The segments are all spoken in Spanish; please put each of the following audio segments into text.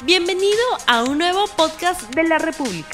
Bienvenido a un nuevo podcast de la República.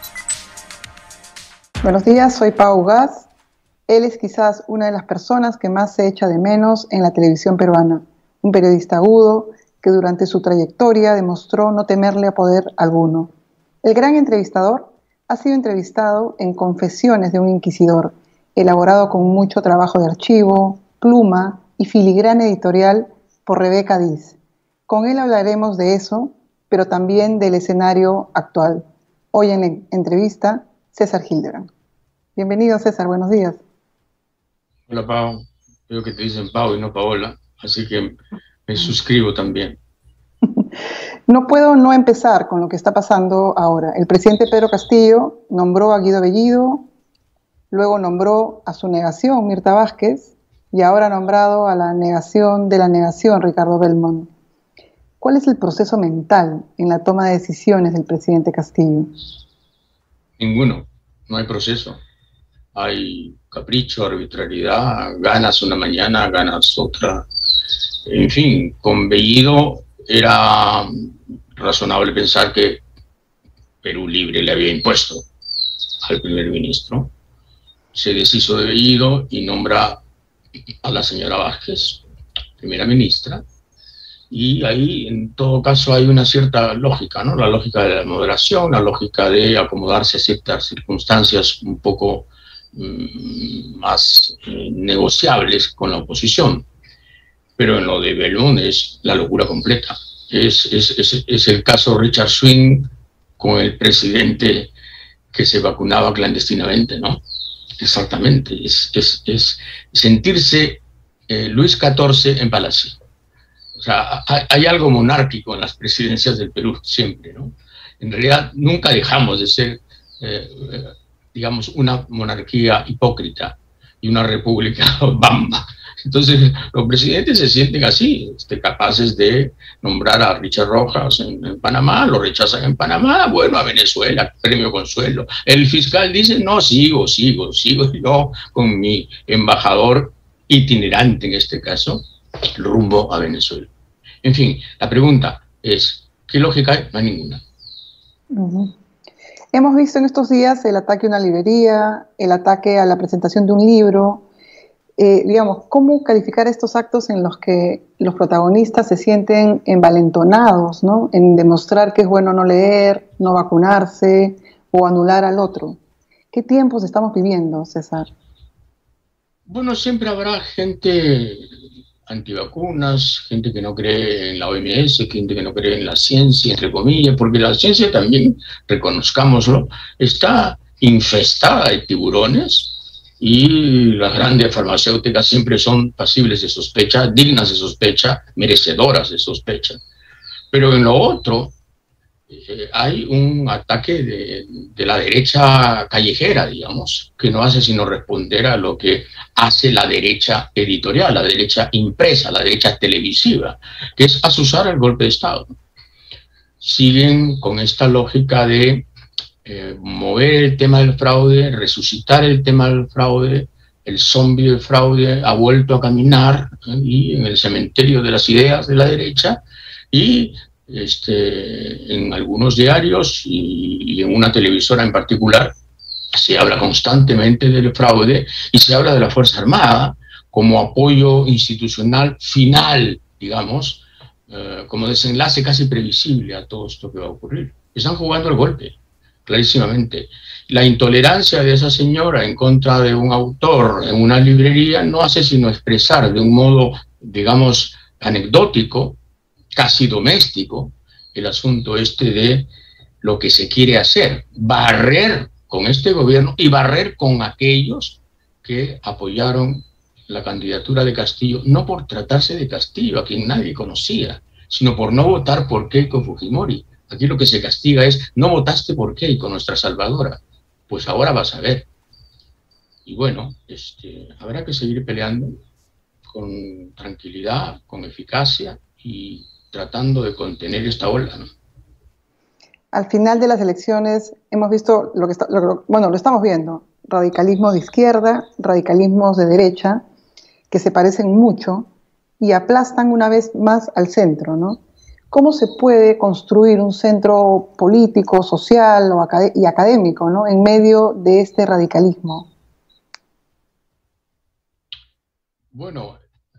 Buenos días, soy Pau Gas. Él es quizás una de las personas que más se echa de menos en la televisión peruana. Un periodista agudo que durante su trayectoria demostró no temerle a poder alguno. El gran entrevistador ha sido entrevistado en Confesiones de un inquisidor, elaborado con mucho trabajo de archivo, pluma y filigrana editorial por Rebeca Diz. Con él hablaremos de eso, pero también del escenario actual. Hoy en entrevista, César Hildebrand. Bienvenido, César, buenos días. Hola, Pau. Veo que te dicen Pau y no Paola, así que me suscribo también. No puedo no empezar con lo que está pasando ahora. El presidente Pedro Castillo nombró a Guido Bellido, luego nombró a su negación, Mirta Vázquez, y ahora ha nombrado a la negación de la negación, Ricardo Belmont. ¿Cuál es el proceso mental en la toma de decisiones del presidente Castillo? Ninguno, no hay proceso. Hay capricho, arbitrariedad, ganas una mañana, ganas otra. En fin, con Bellido era razonable pensar que Perú Libre le había impuesto al primer ministro. Se deshizo de Bellido y nombra a la señora Vázquez, primera ministra. Y ahí, en todo caso, hay una cierta lógica, ¿no? La lógica de la moderación, la lógica de acomodarse a ciertas circunstancias un poco más negociables con la oposición. Pero en lo de Belmont es la locura completa. Es el caso Richard Swing con el presidente que se vacunaba clandestinamente, ¿no? Exactamente. Es sentirse Luis XIV en Palacio. O sea, hay algo monárquico en las presidencias del Perú siempre, ¿no? En realidad nunca dejamos de ser, digamos, una monarquía hipócrita y una república bamba. Entonces, los presidentes se sienten así, capaces de nombrar a Richard Rojas en Panamá, lo rechazan en Panamá, bueno, a Venezuela, premio Consuelo. El fiscal dice, no, sigo yo con mi embajador itinerante en este caso, rumbo a Venezuela. En fin, la pregunta es, ¿qué lógica hay? No hay ninguna. Hemos visto en estos días el ataque a una librería, el ataque a la presentación de un libro. Digamos, ¿cómo calificar estos actos en los que los protagonistas se sienten envalentonados, ¿no? En demostrar que es bueno no leer, no vacunarse o anular al otro? ¿Qué tiempos estamos viviendo, César? Bueno, siempre habrá gente antivacunas, gente que no cree en la OMS, gente que no cree en la ciencia, entre comillas, porque la ciencia también, reconozcámoslo, está infestada de tiburones y las grandes farmacéuticas siempre son pasibles de sospecha, dignas de sospecha, merecedoras de sospecha. Pero en lo otro, hay un ataque de la derecha callejera, digamos, que no hace sino responder a lo que hace la derecha editorial, la derecha impresa, la derecha televisiva, que es azuzar el golpe de Estado. Siguen con esta lógica de mover el tema del fraude, resucitar el tema del fraude. El zombi del fraude ha vuelto a caminar y en el cementerio de las ideas de la derecha, y en algunos diarios y en una televisora en particular se habla constantemente del fraude y se habla de la Fuerza Armada como apoyo institucional final, digamos, como desenlace casi previsible a todo esto que va a ocurrir. Están jugando el golpe, clarísimamente. La intolerancia de esa señora en contra de un autor en una librería no hace sino expresar de un modo, digamos, anecdótico, casi doméstico, el asunto de lo que se quiere hacer, barrer con este gobierno y barrer con aquellos que apoyaron la candidatura de Castillo, no por tratarse de Castillo, a quien nadie conocía, sino por no votar por Keiko Fujimori. Aquí lo que se castiga es, no votaste por Keiko, nuestra salvadora. Pues ahora vas a ver. Y bueno, habrá que seguir peleando con tranquilidad, con eficacia y tratando de contener esta ola, ¿no? Al final de las elecciones hemos visto lo estamos viendo, radicalismos de izquierda, radicalismos de derecha, que se parecen mucho y aplastan una vez más al centro, ¿no? ¿cómo se puede construir un centro político, social y académico, ¿no?, en medio de este radicalismo? Bueno,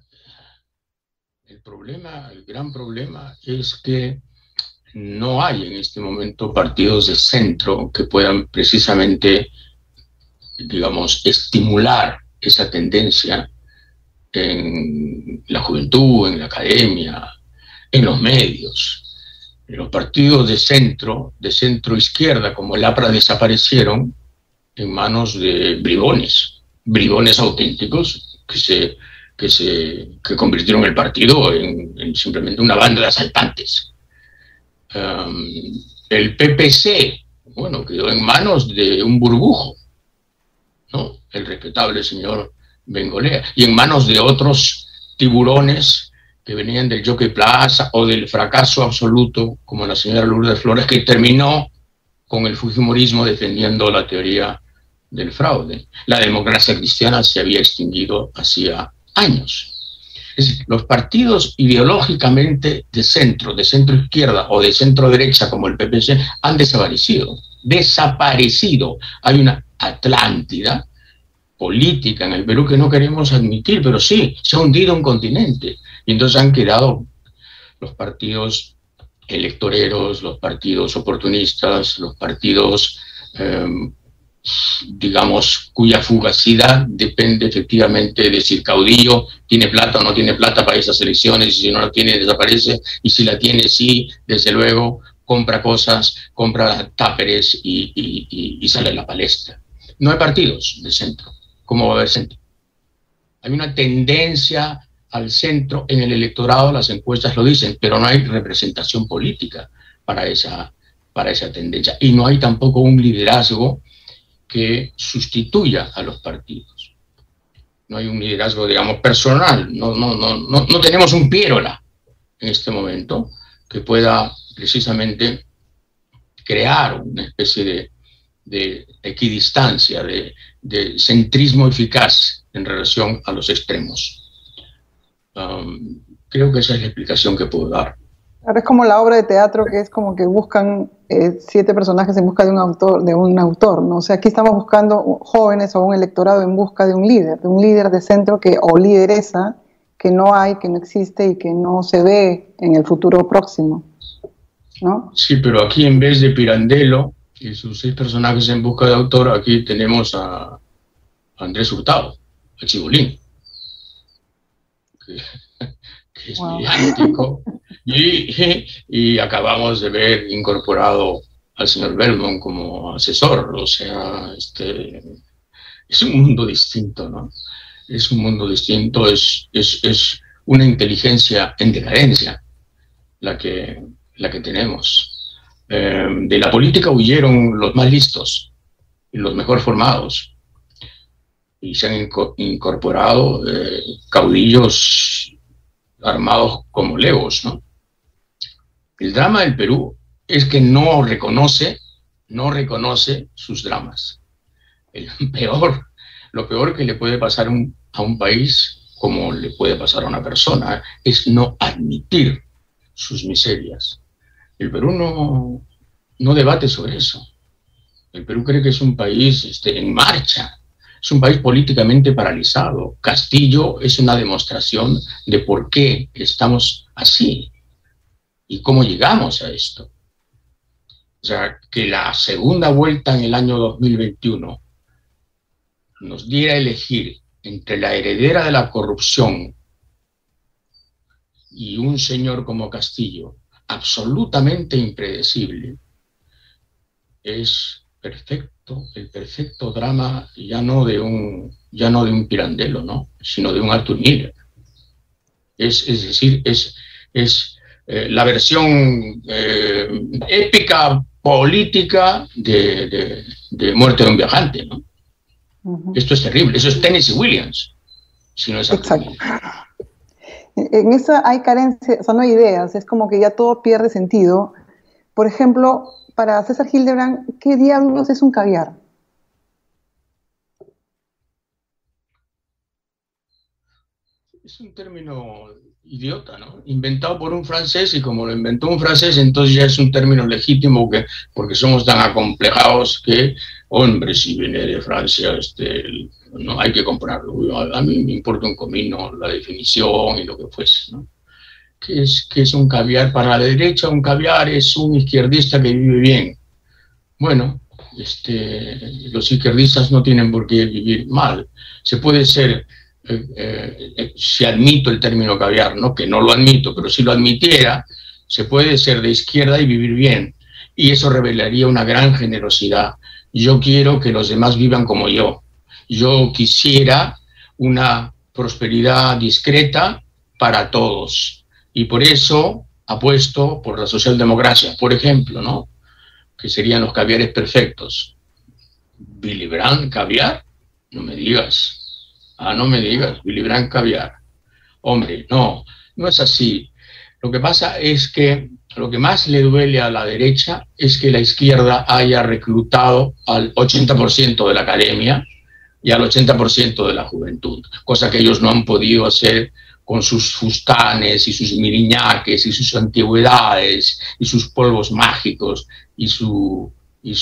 el gran problema es que no hay en este momento partidos de centro que puedan precisamente, digamos, estimular esa tendencia en la juventud, en la academia, en los medios. Los partidos de centro izquierda, como el APRA, desaparecieron en manos de bribones auténticos que convirtieron el partido en simplemente una banda de asaltantes. El PPC, bueno, quedó en manos de un burbujo, ¿no?, el respetable señor Bengolea, y en manos de otros tiburones que venían del Jockey Plaza o del fracaso absoluto, como la señora Lourdes Flores, que terminó con el fujimorismo defendiendo la teoría del fraude. La democracia cristiana se había extinguido hacía años. Es decir, los partidos ideológicamente de centro izquierda o de centro derecha, como el PPC, han desaparecido. Hay una Atlántida política en el Perú que no queremos admitir, pero sí, se ha hundido un continente. Y entonces han quedado los partidos electoreros, los partidos oportunistas, los partidos, digamos, cuya fugacidad depende efectivamente de si el caudillo tiene plata o no tiene plata para esas elecciones, y si no la tiene, desaparece, y si la tiene, sí, desde luego, compra cosas, compra táperes y sale a la palestra. No hay partidos de centro. ¿Cómo va a haber centro? Hay una tendencia al centro en el electorado, las encuestas lo dicen, pero no hay representación política para esa tendencia. Y no hay tampoco un liderazgo que sustituya a los partidos. No hay un liderazgo, digamos, personal. No tenemos un Piérola en este momento que pueda precisamente crear una especie de equidistancia, de centrismo eficaz en relación a los extremos. Creo que esa es la explicación que puedo dar. Ahora es como la obra de teatro, que es como que buscan 7 personajes en busca de un autor, ¿no? O sea, aquí estamos buscando jóvenes o un electorado en busca de un líder de centro o lideresa que no hay, que no existe y que no se ve en el futuro próximo, ¿no? Sí, pero aquí en vez de Pirandello y sus 6 personajes en busca de autor, aquí tenemos a Andrés Hurtado, el Chibolín, que es mediático, y acabamos de ver incorporado al señor Belmont como asesor. O sea, es un mundo distinto, ¿no? Es un mundo distinto, es una inteligencia en decadencia la que tenemos. De la política huyeron los más listos y los mejor formados, y se han incorporado caudillos armados como legos, ¿no? El drama del Perú es que no reconoce sus dramas. Lo peor que le puede pasar a un país, como le puede pasar a una persona, es no admitir sus miserias. El Perú no debate sobre eso. El Perú cree que es un país en marcha. Es un país políticamente paralizado. Castillo es una demostración de por qué estamos así y cómo llegamos a esto. O sea, que la segunda vuelta en el año 2021 nos diera a elegir entre la heredera de la corrupción y un señor como Castillo, absolutamente impredecible, es el perfecto drama ya no de un Pirandello, ¿no?, sino de un Arthur Miller. Es decir, es la versión épica política de Muerte de un viajante, ¿no? Esto es terrible, eso es Tennessee Williams, si no es Arthur Miller. En eso hay carencia, o sea, no hay ideas, es como que ya todo pierde sentido. Por ejemplo, para César Hildebrand, ¿qué diablos es un caviar? es un término idiota, ¿no? Inventado por un francés, y como lo inventó un francés, entonces ya es un término legítimo, porque somos tan acomplejados que, hombre, si viene de Francia, no hay que comprarlo. A mí me importa un comino la definición y lo que fuese, ¿no? ¿Qué es un caviar? Para la derecha, un caviar es un izquierdista que vive bien. Bueno, los izquierdistas no tienen por qué vivir mal. Se puede ser, si admito el término caviar, ¿no? Que no lo admito, pero si lo admitiera, se puede ser de izquierda y vivir bien. Y eso revelaría una gran generosidad. Yo quiero que los demás vivan como yo. Yo quisiera una prosperidad discreta para todos. Y por eso apuesto por la socialdemocracia, por ejemplo, ¿no? Que serían los caviares perfectos. Willy Brandt, caviar, no me digas. No me digas, Willy Brandt, caviar. Hombre, no es así. Lo que pasa es que lo que más le duele a la derecha es que la izquierda haya reclutado al 80% de la academia y al 80% de la juventud, cosa que ellos no han podido hacer con sus fustanes y sus miriñaques y sus antigüedades y sus polvos mágicos y su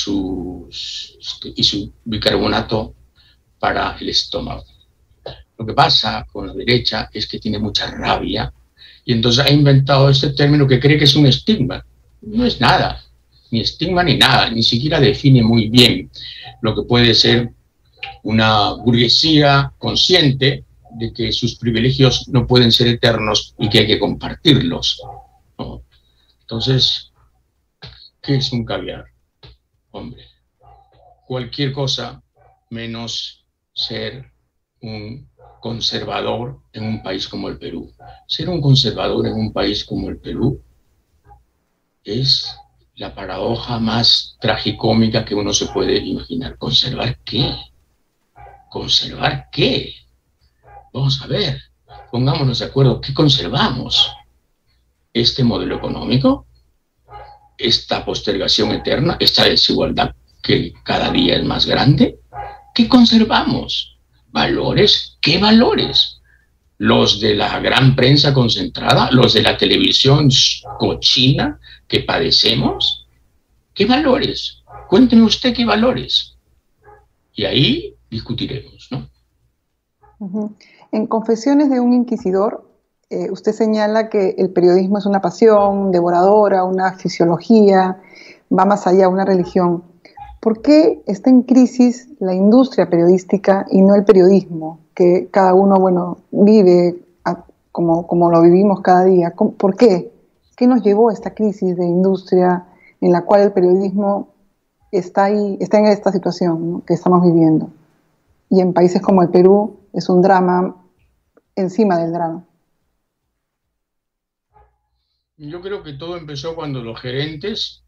bicarbonato para el estómago. Lo que pasa con la derecha es que tiene mucha rabia y entonces ha inventado este término que cree que es un estigma. No es nada, ni estigma ni nada, ni siquiera define muy bien lo que puede ser una burguesía consciente de que sus privilegios no pueden ser eternos y que hay que compartirlos, ¿no? Entonces, ¿qué es un caviar? Hombre, cualquier cosa menos ser un conservador en un país como el Perú. Ser un conservador en un país como el Perú es la paradoja más tragicómica que uno se puede imaginar. ¿Conservar qué? ¿Conservar qué? Vamos a ver, pongámonos de acuerdo, ¿qué conservamos? ¿Este modelo económico? ¿Esta postergación eterna? ¿Esta desigualdad que cada día es más grande? ¿Qué conservamos? ¿Valores? ¿Qué valores? ¿Los de la gran prensa concentrada? ¿Los de la televisión cochina que padecemos? ¿Qué valores? Cuénteme usted qué valores. Y ahí discutiremos, ¿no? Uh-huh. En Confesiones de un Inquisidor, usted señala que el periodismo es una pasión devoradora, una fisiología, va más allá, una religión. ¿Por qué está en crisis la industria periodística y no el periodismo, que cada uno, bueno, vive como lo vivimos cada día? ¿Por qué? ¿Qué nos llevó a esta crisis de industria en la cual el periodismo está en esta situación, ¿no?, que estamos viviendo? Y en países como el Perú es un drama encima del drama. Yo creo que todo empezó cuando los gerentes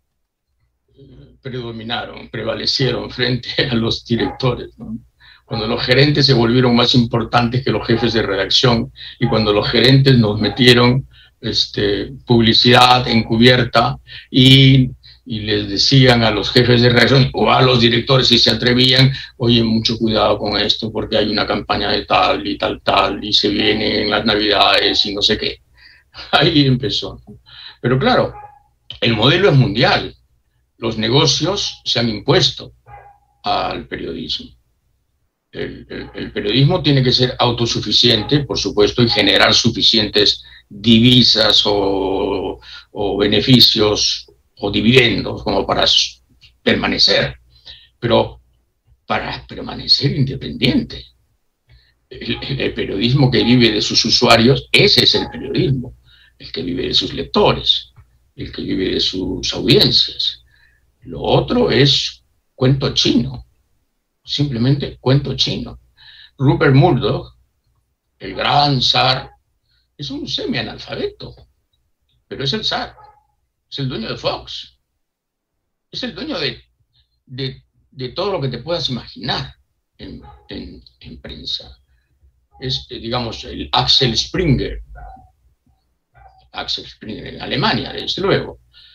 prevalecieron frente a los directores, ¿no? Cuando los gerentes se volvieron más importantes que los jefes de redacción y cuando los gerentes nos metieron publicidad encubierta y les decían a los jefes de redacción o a los directores, si se atrevían, oye, mucho cuidado con esto porque hay una campaña de tal y tal, y se vienen las navidades y no sé qué. Ahí empezó. Pero claro, el modelo es mundial. Los negocios se han impuesto al periodismo. El periodismo tiene que ser autosuficiente, por supuesto, y generar suficientes divisas o beneficios o dividendos como para permanecer, pero para permanecer independiente. El periodismo que vive de sus usuarios, ese es el periodismo, el que vive de sus lectores, el que vive de sus audiencias. Lo otro es cuento chino, simplemente cuento chino. Rupert Murdoch, el gran zar, es un semianalfabeto, pero es el zar. Es el dueño de Fox. Es el dueño de todo lo que te puedas imaginar en prensa. Es, digamos, el Axel Springer. Axel Springer en Alemania, desde luego.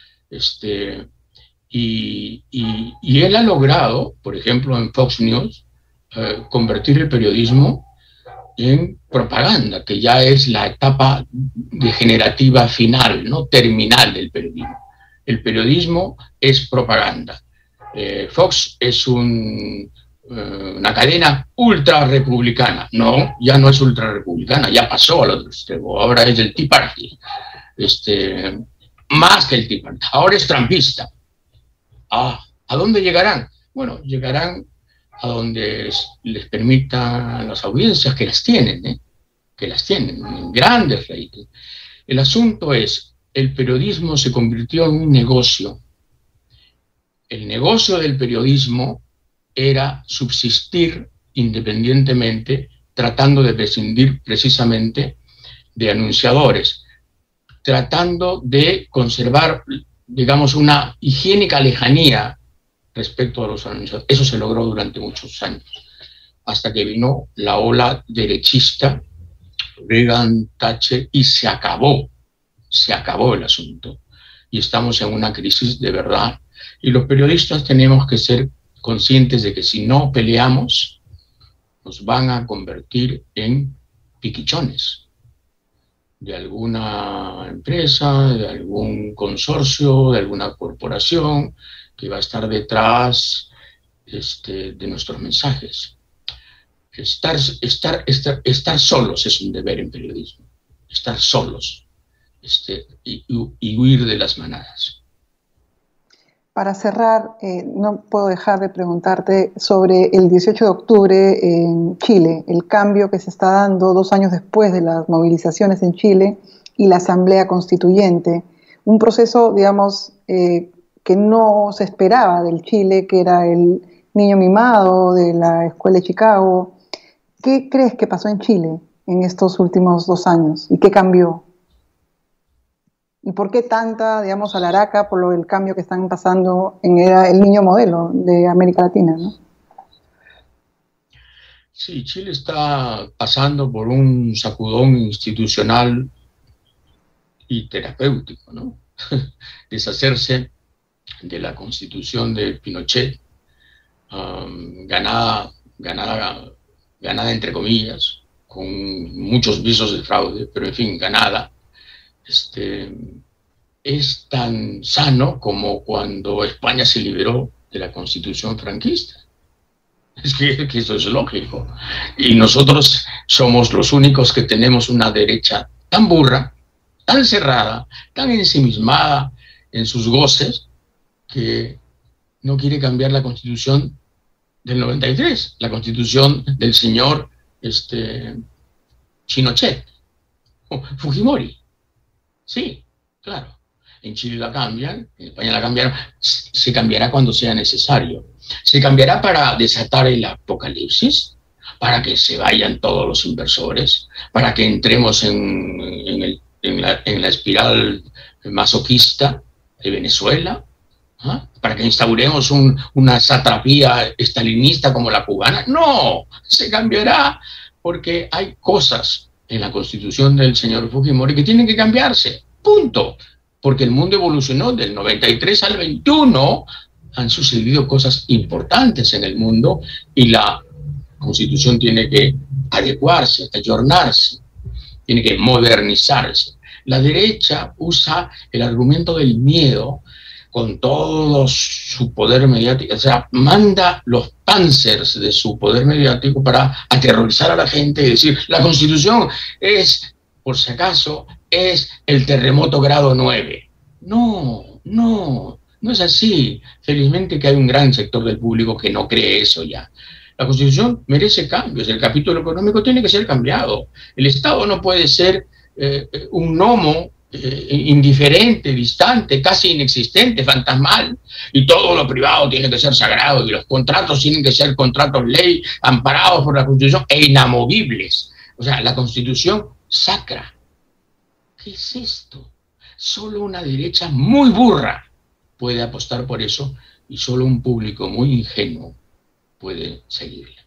Y él ha logrado, por ejemplo, en Fox News, convertir el periodismo en propaganda, que ya es la etapa degenerativa final, ¿no? Terminal del periodismo. El periodismo es propaganda. Fox es una cadena ultra republicana. No, ya no es ultra republicana, ya pasó al otro extremo. Ahora es el Tea Party. Más que el Tea Party. Ahora es trumpista. ¿A dónde llegarán? Bueno, llegarán a donde les permitan las audiencias, que las tienen, en grandes ratings. El asunto es, el periodismo se convirtió en un negocio. El negocio del periodismo era subsistir independientemente, tratando de prescindir precisamente de anunciadores, tratando de conservar, digamos, una higiénica lejanía respecto a los anunciadores. Eso se logró durante muchos años, hasta que vino la ola derechista, Reagan, Thatcher, y se acabó el asunto. Y estamos en una crisis de verdad. Y los periodistas tenemos que ser conscientes de que si no peleamos, nos van a convertir en piquichones de alguna empresa, de algún consorcio, de alguna corporación que va a estar detrás de nuestros mensajes. Estar solos es un deber en periodismo. Estar solos y huir de las manadas. Para cerrar, no puedo dejar de preguntarte sobre el 18 de octubre en Chile, el cambio que se está dando 2 años después de las movilizaciones en Chile y la Asamblea Constituyente. Un proceso, digamos, que no se esperaba del Chile, que era el niño mimado de la Escuela de Chicago. ¿Qué crees que pasó en Chile en estos últimos 2 años y qué cambió? ¿Y por qué tanta, digamos, alaraca por el cambio que están pasando era el niño modelo de América Latina, ¿no? Sí, Chile está pasando por un sacudón institucional y terapéutico, ¿no? Deshacerse de la constitución de Pinochet, ganada entre comillas, con muchos visos de fraude, pero en fin, ganada. Es tan sano como cuando España se liberó de la Constitución franquista. Es que eso es lógico. Y nosotros somos los únicos que tenemos una derecha tan burra, tan cerrada, tan ensimismada en sus goces, que no quiere cambiar la Constitución del 93, la Constitución del señor Pinochet, Fujimori. Sí, claro. En Chile la cambian, en España la cambiaron, se cambiará cuando sea necesario. Se cambiará para desatar el apocalipsis, para que se vayan todos los inversores, para que entremos en la espiral masoquista de Venezuela, para que instauremos una satrapía estalinista como la cubana. No, se cambiará porque hay cosas en la constitución del señor Fujimori que tienen que cambiarse, punto. Porque el mundo evolucionó del 93 al 21, han sucedido cosas importantes en el mundo y la constitución tiene que adecuarse, ayornarse, tiene que modernizarse. La derecha usa el argumento del miedo con todo su poder mediático, o sea, manda los panzers de su poder mediático para aterrorizar a la gente y decir, la Constitución es, por si acaso, es el terremoto grado 9. No es así. Felizmente que hay un gran sector del público que no cree eso ya. La Constitución merece cambios, el capítulo económico tiene que ser cambiado. El Estado no puede ser un gnomo indiferente, distante, casi inexistente, fantasmal, y todo lo privado tiene que ser sagrado, y los contratos tienen que ser contratos ley, amparados por la Constitución e inamovibles. O sea, la Constitución sacra. ¿Qué es esto? Solo una derecha muy burra puede apostar por eso, y solo un público muy ingenuo puede seguirle.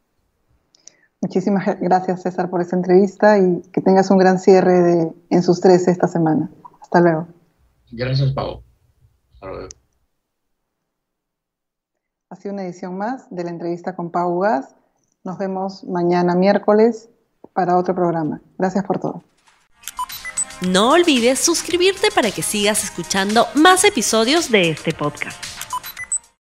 Muchísimas gracias, César, por esta entrevista y que tengas un gran cierre en sus 13 esta semana. Hasta luego. Gracias, Pau. Hasta luego. Ha sido una edición más de la entrevista con Pau Ugaz. Nos vemos mañana miércoles para otro programa. Gracias por todo. No olvides suscribirte para que sigas escuchando más episodios de este podcast.